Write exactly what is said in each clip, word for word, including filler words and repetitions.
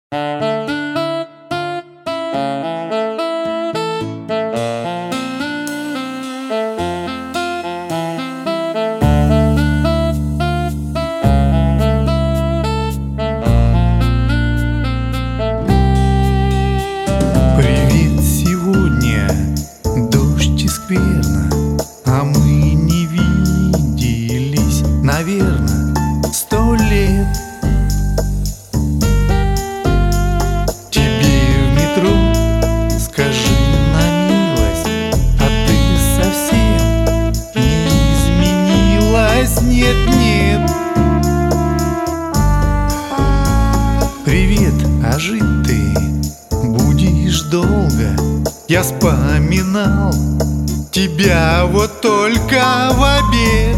Привет, сегодня дождь и скверно, а мы не виделись, наверно, сто лет. Тебе в метро скажи на милость, а ты совсем не изменилась, нет, нет. Привет, а жить ты будешь долго. Я вспоминал тебя вот только в обед.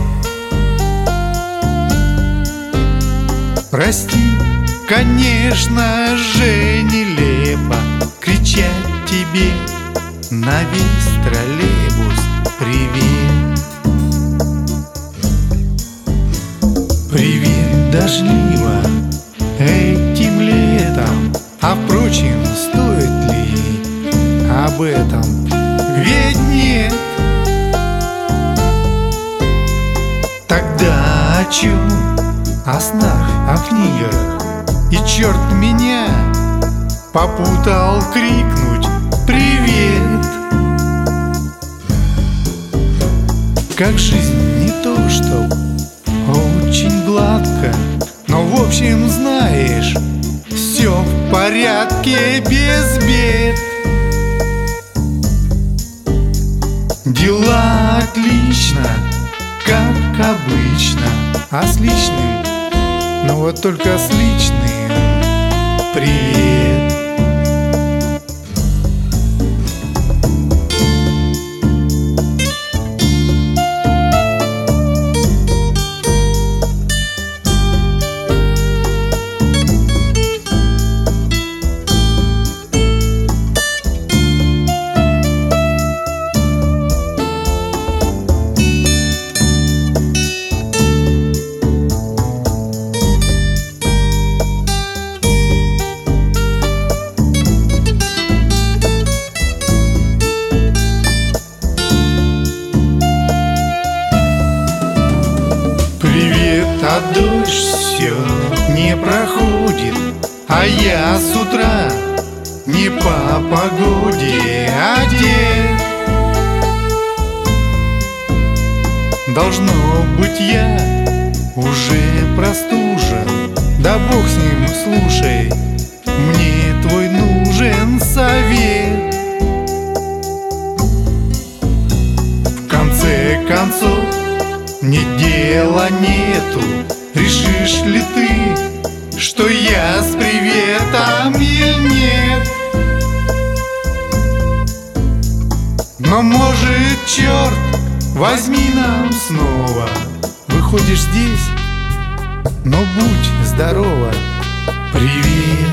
Прости, конечно же, нелепо кричать тебе на весь троллейбус привет. Привет, дождливо этим летом, а впрочем, стоит ли об этом? Ведь нет. Тогда о чем? О снах, о книгах. И черт меня попутал крикнуть привет. Как жизнь не то, что очень гладко, но в общем знаешь, все в порядке без бед. Дела отлично, как обычно, а с личным, ну вот только с личным привет. А дождь все не проходит, а я с утра не по погоде одет. Должно быть, я уже простужен, да бог с ним, слушай, мне твой нужен совет. В конце концов, мне дела нету, решишь ли ты, что я с приветом или нет? Но может, черт возьми, нам снова выходишь здесь, но будь здорова, привет.